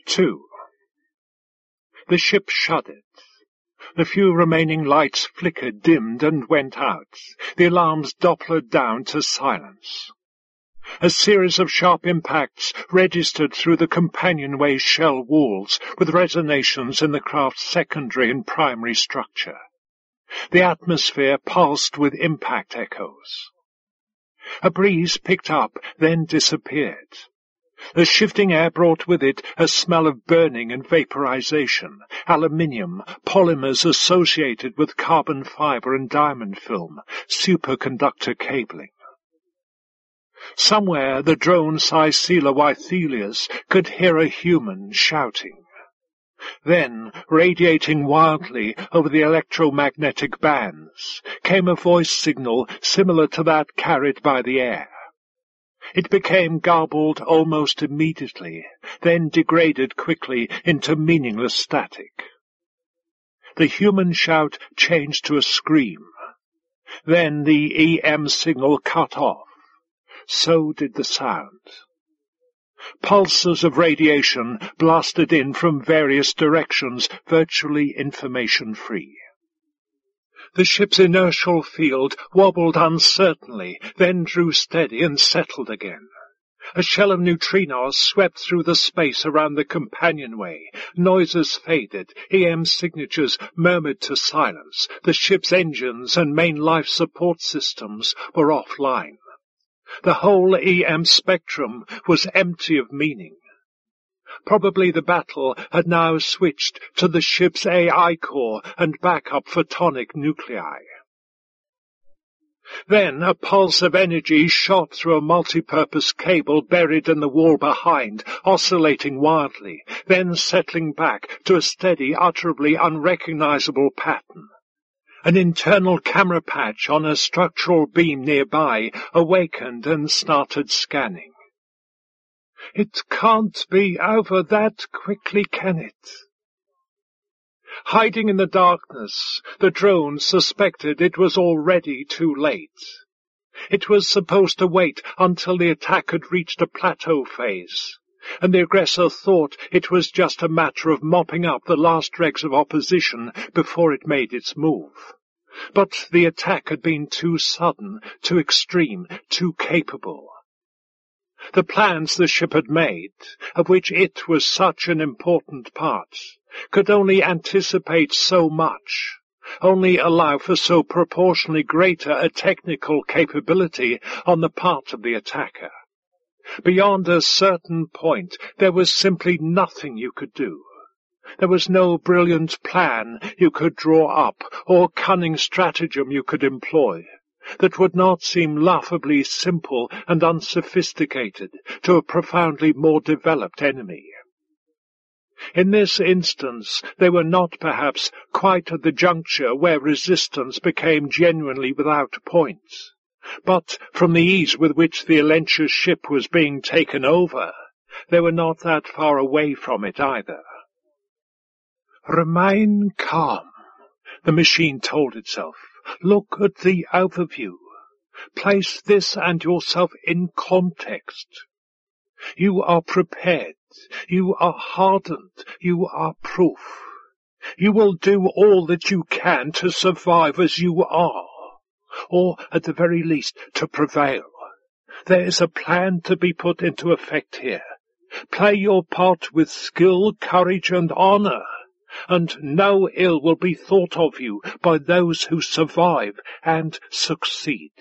2. The ship shuddered. The few remaining lights flickered, dimmed, and went out. The alarms Dopplered down to silence. A series of sharp impacts registered through the companionway's shell walls, with resonations in the craft's secondary and primary structure. The atmosphere pulsed with impact echoes. A breeze picked up, then disappeared. The shifting air brought with it a smell of burning and vaporization, aluminium, polymers associated with carbon fiber and diamond film, superconductor cabling. Somewhere the drone Sicila Wythelius could hear a human shouting. Then, radiating wildly over the electromagnetic bands, came a voice signal similar to that carried by the air. It became garbled almost immediately, then degraded quickly into meaningless static. The human shout changed to a scream. Then the EM signal cut off. So did the sound. Pulses of radiation blasted in from various directions, virtually information-free. The ship's inertial field wobbled uncertainly, then drew steady and settled again. A shell of neutrinos swept through the space around the companionway. Noises faded, EM signatures murmured to silence. The ship's engines and main life support systems were offline. The whole EM spectrum was empty of meaning. Probably the battle had now switched to the ship's AI core and backup photonic nuclei. Then a pulse of energy shot through a multipurpose cable buried in the wall behind, oscillating wildly, then settling back to a steady, utterly unrecognizable pattern. An internal camera patch on a structural beam nearby awakened and started scanning. It can't be over that quickly, can it? Hiding in the darkness, the drone suspected it was already too late. It was supposed to wait until the attack had reached a plateau phase, and the aggressor thought it was just a matter of mopping up the last dregs of opposition before it made its move. But the attack had been too sudden, too extreme, too capable. The plans the ship had made, of which it was such an important part, could only anticipate so much, only allow for so proportionally greater a technical capability on the part of the attacker. Beyond a certain point, there was simply nothing you could do. There was no brilliant plan you could draw up, or cunning stratagem you could employ, that would not seem laughably simple and unsophisticated to a profoundly more developed enemy. In this instance, they were not perhaps quite at the juncture where resistance became genuinely without point, but from the ease with which the Elentia's ship was being taken over, they were not that far away from it either. Remain calm, the machine told itself. Look at the overview. Place this and yourself in context. You are prepared. You are hardened. You are proof. You will do all that you can to survive as you are, or at the very least to prevail. There is a plan to be put into effect here. Play your part with skill, courage, and honor, and no ill will be thought of you by those who survive and succeed.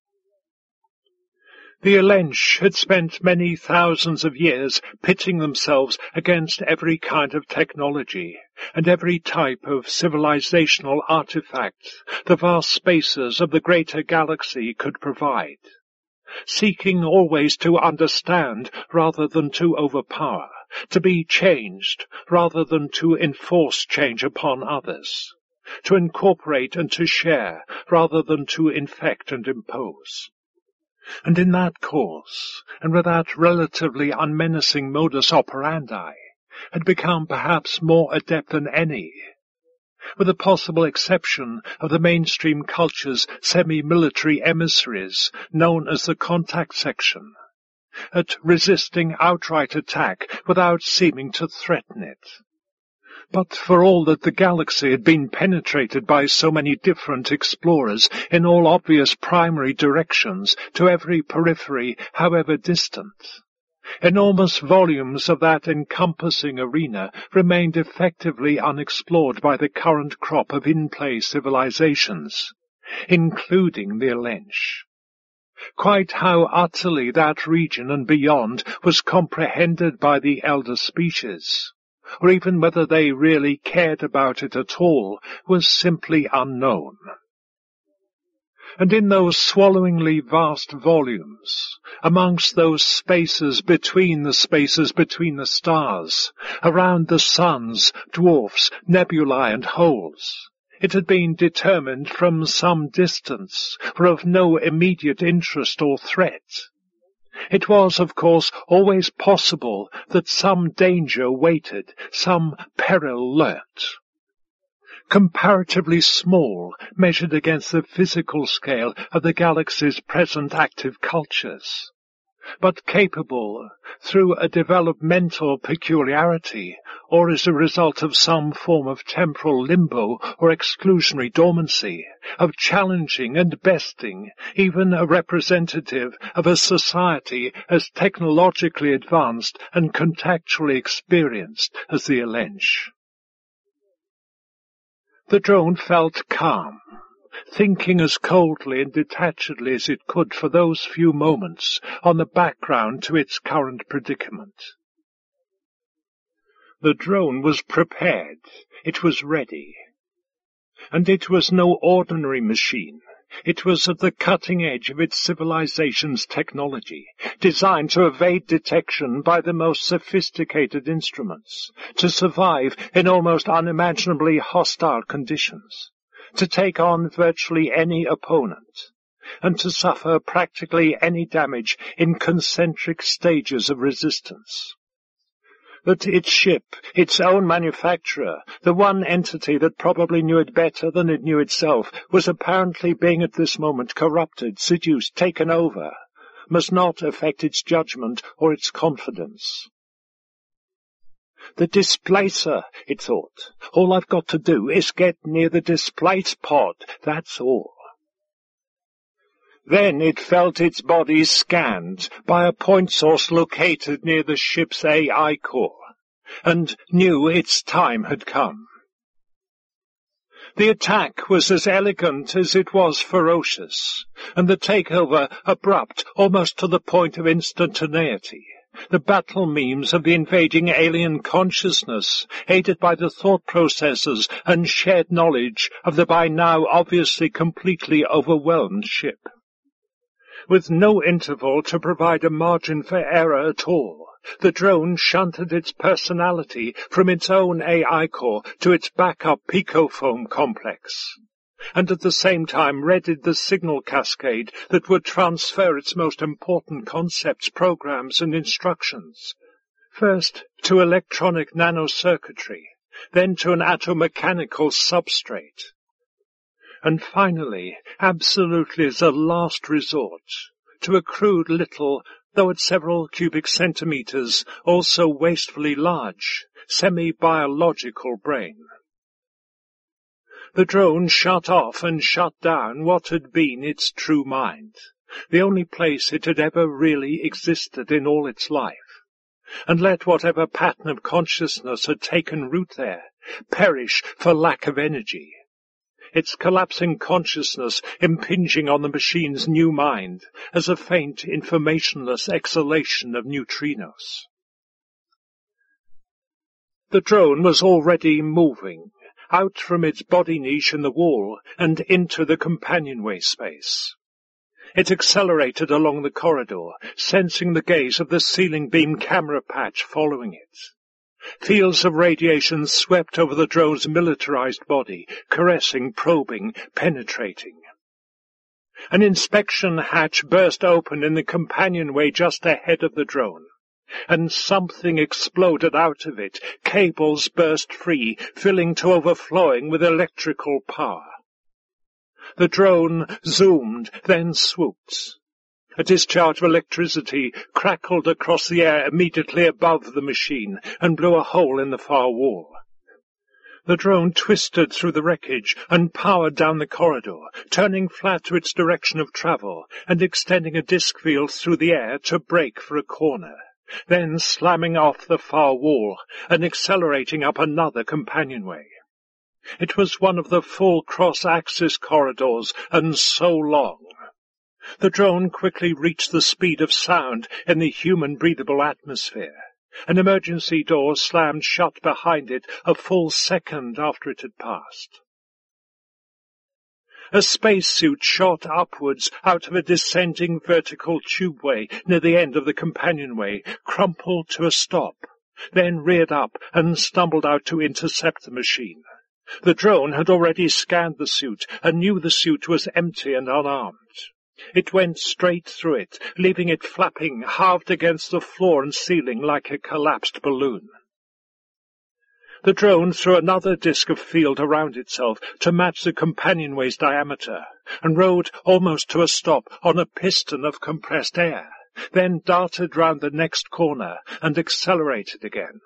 The Elench had spent many thousands of years pitting themselves against every kind of technology and every type of civilizational artifact the vast spaces of the greater galaxy could provide, seeking always to understand rather than to overpower, to be changed rather than to enforce change upon others, to incorporate and to share rather than to infect and impose. And in that course, and with that relatively unmenacing modus operandi, had become perhaps more adept than any, with the possible exception of the mainstream culture's semi-military emissaries known as the contact section. at resisting outright attack without seeming to threaten it. But for all that the galaxy had been penetrated by so many different explorers in all obvious primary directions to every periphery, however distant, enormous volumes of that encompassing arena remained effectively unexplored by the current crop of in-play civilizations, including the Alench. Quite how utterly that region and beyond was comprehended by the elder species, or even whether they really cared about it at all, was simply unknown. And in those swallowingly vast volumes, amongst those spaces between the stars, around the suns, dwarfs, nebulae and holes, it had been determined from some distance, for of no immediate interest or threat. It was, of course, always possible that some danger waited, some peril lurked. Comparatively small, measured against the physical scale of the galaxy's present active cultures, but capable, through a developmental peculiarity, or as a result of some form of temporal limbo or exclusionary dormancy, of challenging and besting even a representative of a society as technologically advanced and contactually experienced as the Alench. The drone felt calm, thinking as coldly and detachedly as it could for those few moments on the background to its current predicament. The drone was prepared, it was ready, and it was no ordinary machine. It was at the cutting edge of its civilization's technology, designed to evade detection by the most sophisticated instruments, to survive in almost unimaginably hostile conditions, to take on virtually any opponent, and to suffer practically any damage in concentric stages of resistance. That its ship, its own manufacturer, the one entity that probably knew it better than it knew itself, was apparently being at this moment corrupted, seduced, taken over, must not affect its judgment or its confidence. The displacer, it thought. All I've got to do is get near the displace pod, that's all. Then it felt its body scanned by a point source located near the ship's AI core, and knew its time had come. The attack was as elegant as it was ferocious, and the takeover abrupt almost to the point of instantaneity. The battle memes of the invading alien consciousness, aided by the thought processes and shared knowledge of the by now obviously completely overwhelmed ship. With no interval to provide a margin for error at all, the drone shunted its personality from its own AI core to its backup picofoam complex, and at the same time readied the signal cascade that would transfer its most important concepts, programs, and instructions, first to electronic nanocircuitry, then to an atomechanical substrate, and finally, absolutely as a last resort, to a crude little, though at several cubic centimeters, also wastefully large, semi-biological brain. The drone shut off and shut down what had been its true mind, the only place it had ever really existed in all its life, and let whatever pattern of consciousness had taken root there perish for lack of energy. Its collapsing consciousness impinging on the machine's new mind as a faint, informationless exhalation of neutrinos. The drone was already moving, out from its body niche in the wall and into the companionway space. It accelerated along the corridor, sensing the gaze of the ceiling beam camera patch following it. Fields of radiation swept over the drone's militarized body, caressing, probing, penetrating. An inspection hatch burst open in the companionway just ahead of the drone, and something exploded out of it. Cables burst free, filling to overflowing with electrical power. The drone zoomed, then swooped. A discharge of electricity crackled across the air immediately above the machine and blew a hole in the far wall. The drone twisted through the wreckage and powered down the corridor, turning flat to its direction of travel and extending a disk field through the air to brake for a corner, then slamming off the far wall and accelerating up another companionway. It was one of the full cross-axis corridors, and so long. The drone quickly reached the speed of sound in the human-breathable atmosphere. An emergency door slammed shut behind it a full second after it had passed. A spacesuit shot upwards out of a descending vertical tubeway near the end of the companionway, crumpled to a stop, then reared up and stumbled out to intercept the machine. The drone had already scanned the suit and knew the suit was empty and unarmed. It went straight through it, leaving it flapping, halved against the floor and ceiling like a collapsed balloon. The drone threw another disk of field around itself to match the companionway's diameter, and rode almost to a stop on a piston of compressed air, then darted round the next corner and accelerated again.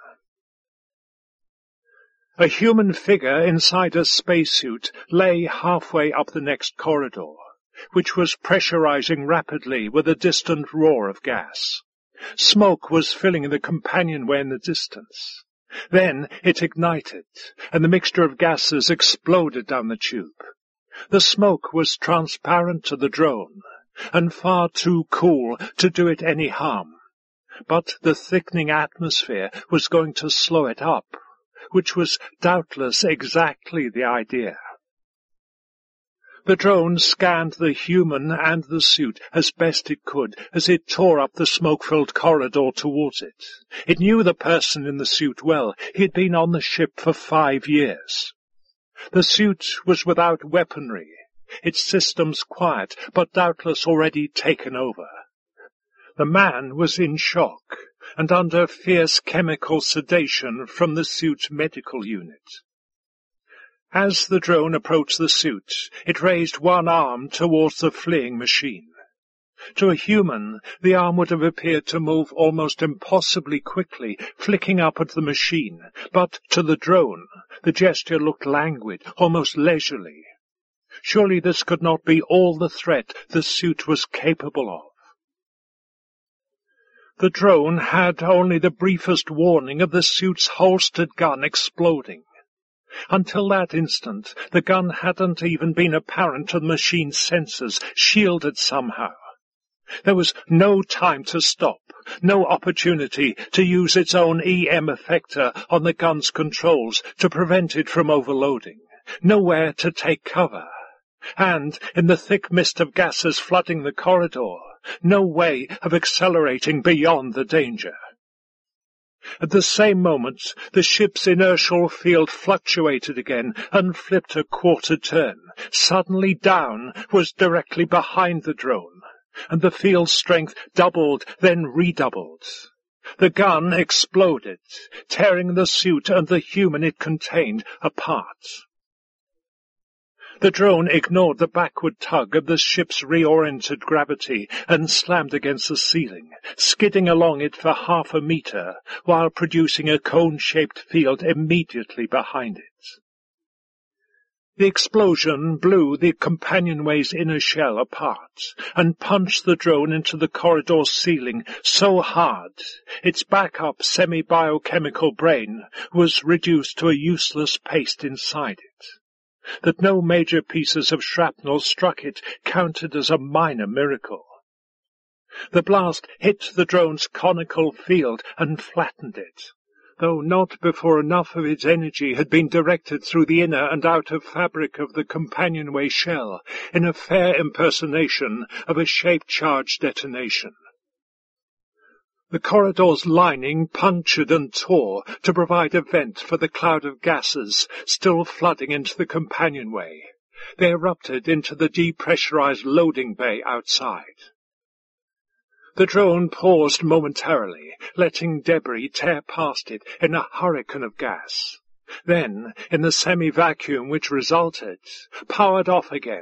A human figure inside a spacesuit lay halfway up the next corridor, which was pressurizing rapidly with a distant roar of gas. Smoke was filling the companionway in the distance. Then it ignited, and the mixture of gases exploded down the tube. The smoke was transparent to the drone, and far too cool to do it any harm. But the thickening atmosphere was going to slow it up, which was doubtless exactly the idea. The drone scanned the human and the suit as best it could as it tore up the smoke-filled corridor towards it. It knew the person in the suit well. He had been on the ship for 5 years. The suit was without weaponry, its systems quiet, but doubtless already taken over. The man was in shock and under fierce chemical sedation from the suit's medical unit. As the drone approached the suit, it raised one arm towards the fleeing machine. To a human, the arm would have appeared to move almost impossibly quickly, flicking up at the machine, but to the drone, the gesture looked languid, almost leisurely. Surely this could not be all the threat the suit was capable of. The drone had only the briefest warning of the suit's holstered gun exploding. Until that instant, the gun hadn't even been apparent to the machine's sensors, shielded somehow. There was no time to stop, no opportunity to use its own EM effector on the gun's controls to prevent it from overloading, nowhere to take cover, and, in the thick mist of gases flooding the corridor, no way of accelerating beyond the danger. At the same moment, the ship's inertial field fluctuated again and flipped a quarter turn. Suddenly down was directly behind the drone, and the field's strength doubled, then redoubled. The gun exploded, tearing the suit and the human it contained apart. The drone ignored the backward tug of the ship's reoriented gravity and slammed against the ceiling, skidding along it for 1/2 meter, while producing a cone-shaped field immediately behind it. The explosion blew the companionway's inner shell apart and punched the drone into the corridor's ceiling so hard its backup semi-biochemical brain was reduced to a useless paste inside it. That no major pieces of shrapnel struck it counted as a minor miracle. The blast hit the drone's conical field and flattened it, though not before enough of its energy had been directed through the inner and outer fabric of the companionway shell in a fair impersonation of a shape-charge detonation. The corridor's lining punctured and tore to provide a vent for the cloud of gases still flooding into the companionway. They erupted into the depressurized loading bay outside. The drone paused momentarily, letting debris tear past it in a hurricane of gas. Then, in the semi-vacuum which resulted, powered off again,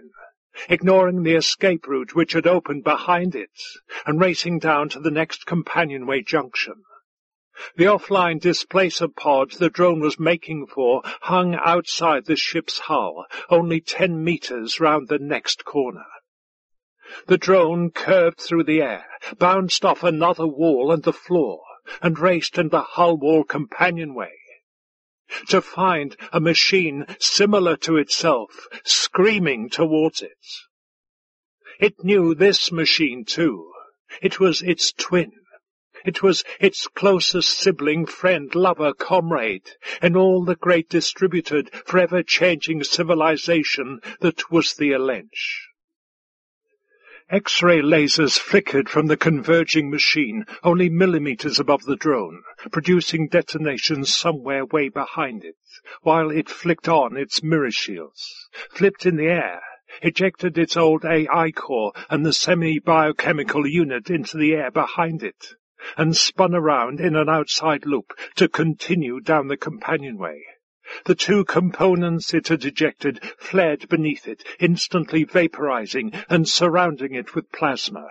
ignoring the escape route which had opened behind it, and racing down to the next companionway junction. The offline displacer pod the drone was making for hung outside the ship's hull, only 10 meters round the next corner. The drone curved through the air, bounced off another wall and the floor, and raced into the hull wall companionway, to find a machine similar to itself, screaming towards it. It knew this machine, too. It was its twin. It was its closest sibling, friend, lover, comrade, in all the great distributed, forever-changing civilization that was the Alench. X-ray lasers flickered from the converging machine only millimeters above the drone, producing detonations somewhere way behind it, while it flicked on its mirror shields, flipped in the air, ejected its old AI core and the semi-biochemical unit into the air behind it, and spun around in an outside loop to continue down the companionway. The 2 components it had ejected flared beneath it, instantly vaporizing and surrounding it with plasma.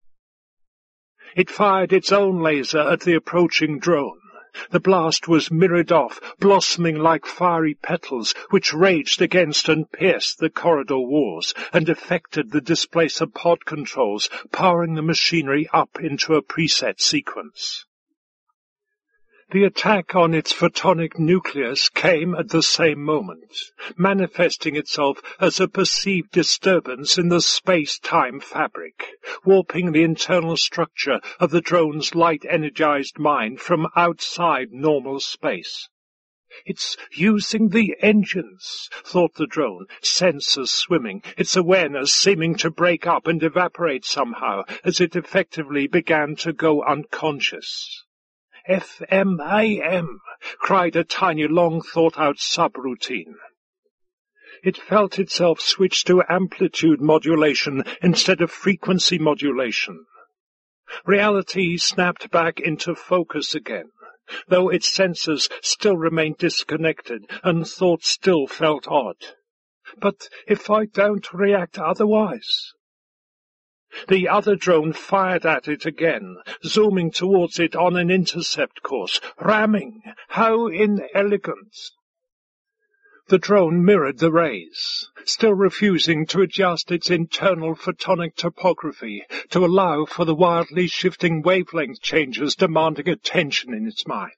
It fired its own laser at the approaching drone. The blast was mirrored off, blossoming like fiery petals, which raged against and pierced the corridor walls, and affected the displacer pod controls, powering the machinery up into a preset sequence. The attack on its photonic nucleus came at the same moment, manifesting itself as a perceived disturbance in the space-time fabric, warping the internal structure of the drone's light-energized mind from outside normal space. "It's using the engines," thought the drone, sensors swimming, its awareness seeming to break up and evaporate somehow as it effectively began to go unconscious. "FMAM," cried a tiny, long-thought-out subroutine. It felt itself switch to amplitude modulation instead of frequency modulation. Reality snapped back into focus again, though its senses still remained disconnected and thought still felt odd. "But if I don't react otherwise?" The other drone fired at it again, zooming towards it on an intercept course, ramming. How inelegant! The drone mirrored the rays, still refusing to adjust its internal photonic topography to allow for the wildly shifting wavelength changes demanding attention in its mind.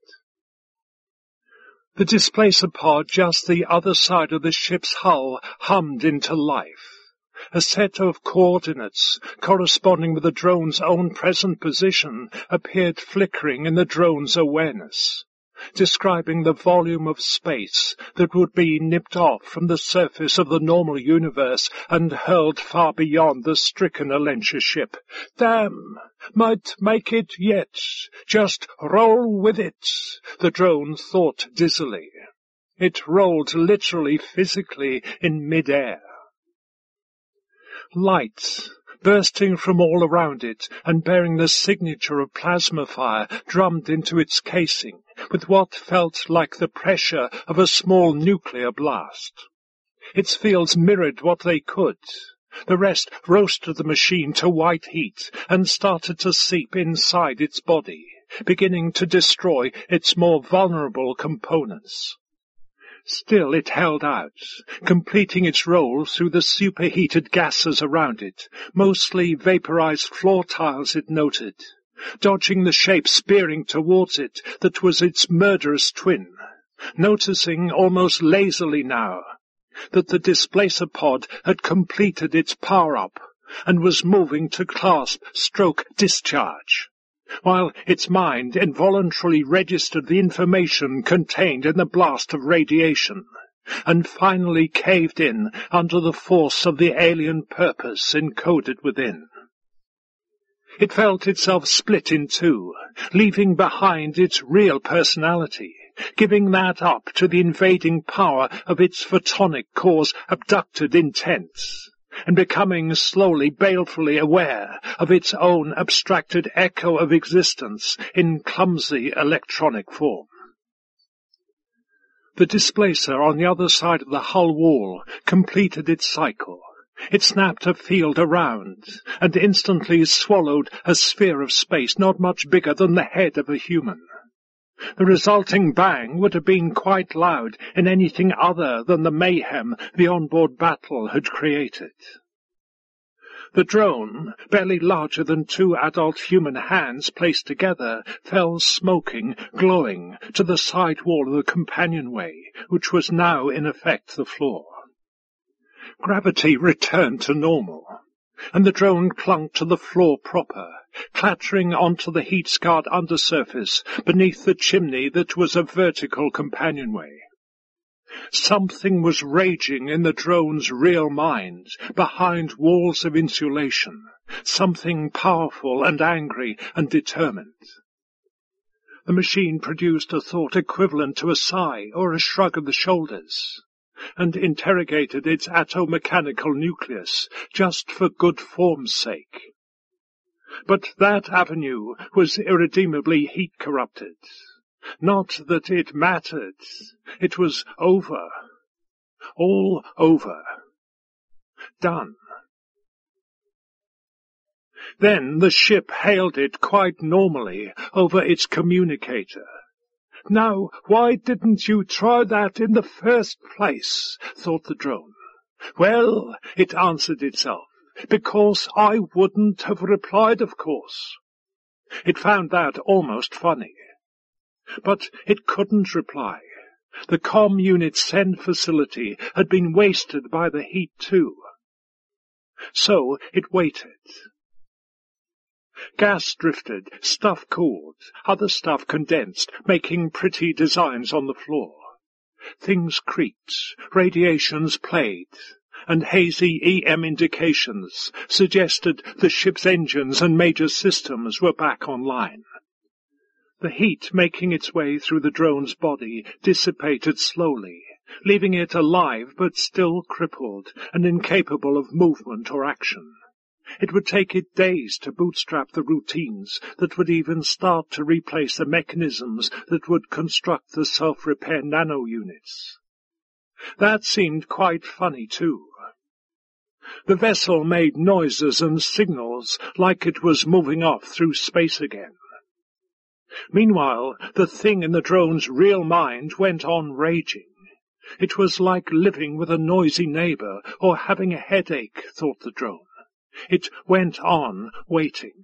The displacer pod just the other side of the ship's hull hummed into life. A set of coordinates, corresponding with the drone's own present position, appeared flickering in the drone's awareness, describing the volume of space that would be nipped off from the surface of the normal universe and hurled far beyond the stricken Alentia ship. "Damn! Might make it yet. Just roll with it," the drone thought dizzily. It rolled literally, physically, in mid-air. Light, bursting from all around it and bearing the signature of plasma fire, drummed into its casing with what felt like the pressure of a small nuclear blast. Its fields mirrored what they could. The rest roasted the machine to white heat and started to seep inside its body, beginning to destroy its more vulnerable components. Still it held out, completing its role through the superheated gases around it, mostly vaporized floor tiles it noted, dodging the shape spearing towards it that was its murderous twin, noticing almost lazily now that the displacer pod had completed its power-up and was moving to clasp/discharge. While its mind involuntarily registered the information contained in the blast of radiation, and finally caved in under the force of the alien purpose encoded within. It felt itself split in two, leaving behind its real personality, giving that up to the invading power of its photonic core's abducted intents, and becoming slowly, balefully aware of its own abstracted echo of existence in clumsy electronic form. The displacer on the other side of the hull wall completed its cycle, It snapped a field around, and instantly swallowed a sphere of space not much bigger than the head of a human. The resulting bang would have been quite loud in anything other than the mayhem the onboard battle had created. The drone, barely larger than 2 adult human hands placed together, fell smoking, glowing, to the side wall of the companionway, which was now in effect the floor. Gravity returned to normal, and the drone clung to the floor proper, clattering onto the heat-scarred undersurface beneath the chimney that was a vertical companionway. Something was raging in the drone's real mind, behind walls of insulation, something powerful and angry and determined. The machine produced a thought equivalent to a sigh or a shrug of the shoulders, and interrogated its atomechanical nucleus just for good form's sake. But that avenue was irredeemably heat-corrupted. Not that it mattered. It was over. All over. Done. Then the ship hailed it quite normally over its communicator. "Now, why didn't you try that in the first place?" thought the drone. "Well," it answered itself, "because I wouldn't have replied, of course." It found that almost funny. But it couldn't reply. The comm unit send facility had been wasted by the heat too. So it waited. Gas drifted, stuff cooled, other stuff condensed, making pretty designs on the floor. Things creaked, radiations played, and hazy EM indications suggested the ship's engines and major systems were back online. The heat making its way through the drone's body dissipated slowly, leaving it alive but still crippled and incapable of movement or action. It would take it days to bootstrap the routines that would even start to replace the mechanisms that would construct the self-repair nano-units. That seemed quite funny, too. The vessel made noises and signals like it was moving off through space again. Meanwhile, the thing in the drone's real mind went on raging. It was like living with a noisy neighbor or having a headache, thought the drone. It went on waiting.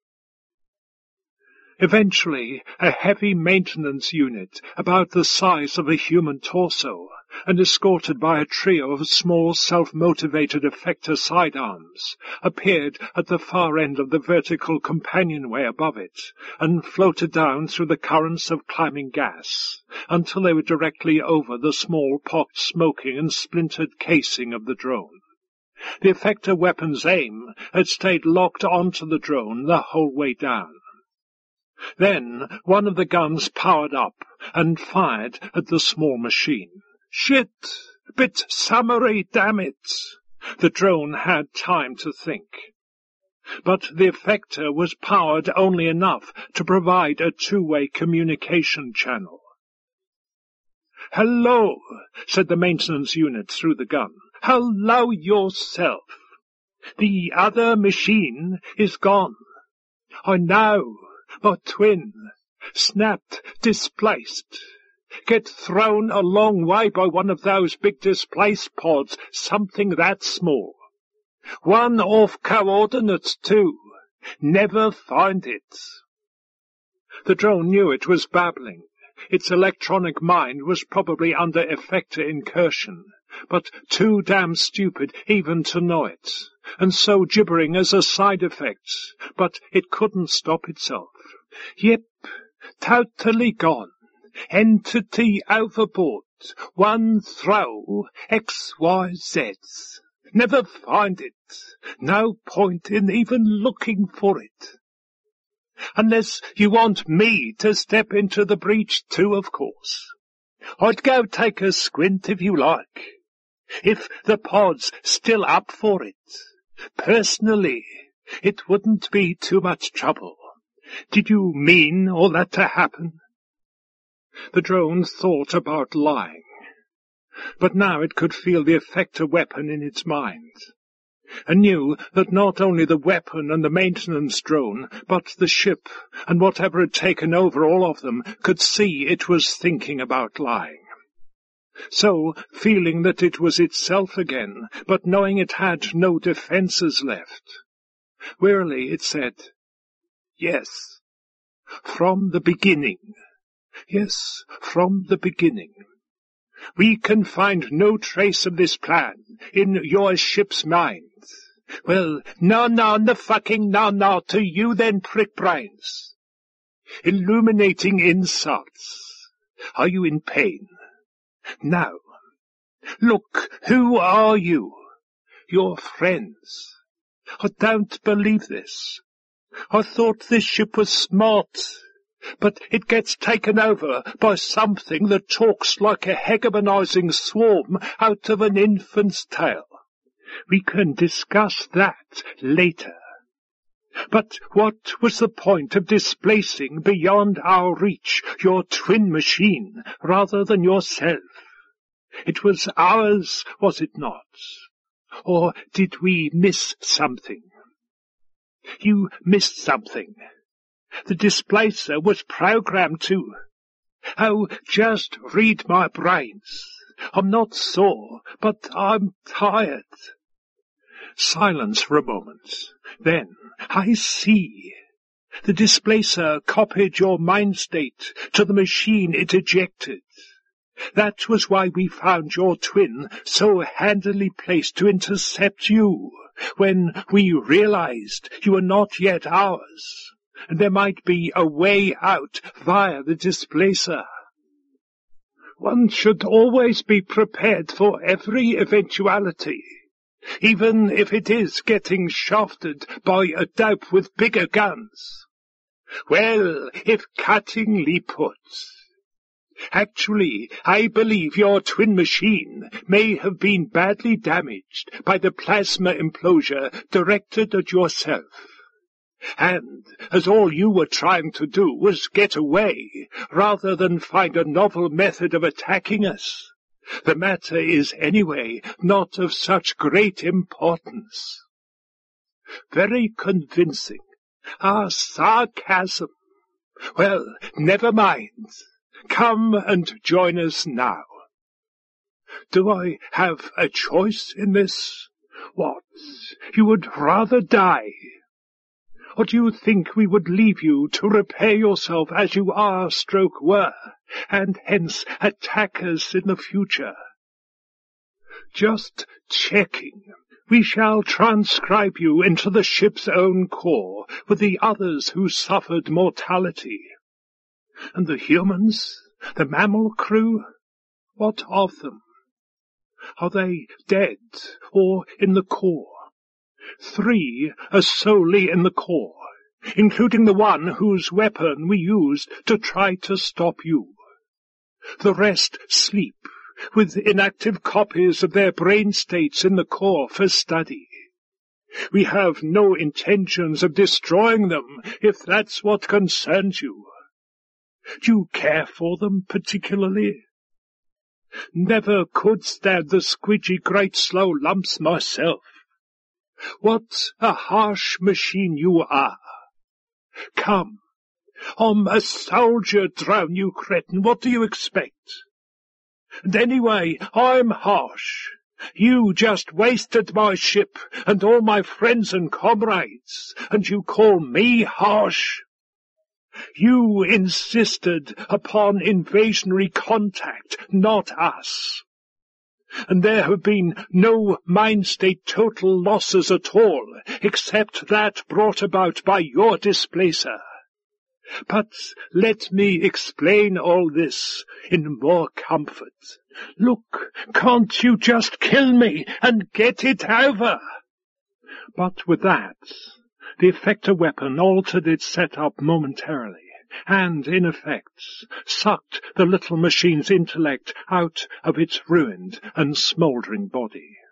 Eventually, a heavy maintenance unit, about the size of a human torso, and escorted by a trio of small self-motivated effector sidearms, appeared at the far end of the vertical companionway above it, and floated down through the currents of climbing gas, until they were directly over the small pocked smoking and splintered casing of the drone. The effector weapon's aim had stayed locked onto the drone the whole way down. Then one of the guns powered up and fired at the small machine. "Shit! Bit summary, damn it!" The drone had time to think. But the effector was powered only enough to provide a two-way communication channel. "Hello," said the maintenance unit through the gun. "Hello yourself. The other machine is gone. I know. My twin. Snapped, displaced. Get thrown a long way by one of those big displace pods, something that small. One off coordinates too. Never find it." The drone knew it was babbling. Its electronic mind was probably under effector incursion, but too damn stupid even to know it, and so gibbering as a side effect, but it couldn't stop itself. "Yep, totally gone. Entity overboard. One throw, XYZ. Never find it. No point in even looking for it. Unless you want me to step into the breach too, of course. I'd go take a squint if you like. If the pod's still up for it. Personally, it wouldn't be too much trouble. Did you mean all that to happen?" The drone thought about lying, but now it could feel the effector weapon in its mind. and knew that not only the weapon and the maintenance drone, but the ship and whatever had taken over all of them could see it was thinking about lying. So, feeling that it was itself again, but knowing it had no defences left, wearily it said, "Yes, from the beginning. Yes, from the beginning. We can find no trace of this plan in your ship's mind. Well, no, the fucking no to you then, prick brains. Illuminating insults. Are you in pain? Now, look, who are you? Your friends. I don't believe this. I thought this ship was smart, but it gets taken over by something that talks like a hegemonizing swarm out of an infant's tale. We can discuss that later. But what was the point of displacing beyond our reach your twin machine rather than yourself? It was ours, was it not? Or did we miss something? You missed something. The displacer was programmed to... Oh, just read my brains. I'm not sore, but I'm tired. Silence for a moment. Then, I see. The displacer copied your mind state to the machine it ejected. That was why we found your twin so handily placed to intercept you, when we realized you were not yet ours, and there might be a way out via the displacer. One should always be prepared for every eventuality, even if it is getting shafted by a dope with bigger guns. Well, if cuttingly put. Actually, I believe your twin machine may have been badly damaged by the plasma implosion directed at yourself. And as all you were trying to do was get away, rather than find a novel method of attacking us, the matter is anyway not of such great importance. Very convincing. Sarcasm. Well, never mind. Come and join us now. Do I have a choice in this? What, you would rather die? Or do you think we would leave you to repair yourself as you are, were, and hence attack us in the future? Just checking. We shall transcribe you into the ship's own core with the others who suffered mortality. And the humans, the mammal crew, what of them? Are they dead or in the core? 3 are solely in the core, including the one whose weapon we used to try to stop you. The rest sleep, with inactive copies of their brain states in the core for study. We have no intentions of destroying them, if that's what concerns you. Do you care for them particularly? Never could stand the squidgy great slow lumps myself. What a harsh machine you are. Come, I'm a soldier drone, you cretin, what do you expect? And anyway, I'm harsh. You just wasted my ship and all my friends and comrades, and you call me harsh? You insisted upon invasionary contact, not us. And there have been no mind-state total losses at all, except that brought about by your displacer. But let me explain all this in more comfort. Look, can't you just kill me and get it over? But with that, the effector weapon altered its setup momentarily, and, in effect, sucked the little machine's intellect out of its ruined and smouldering body.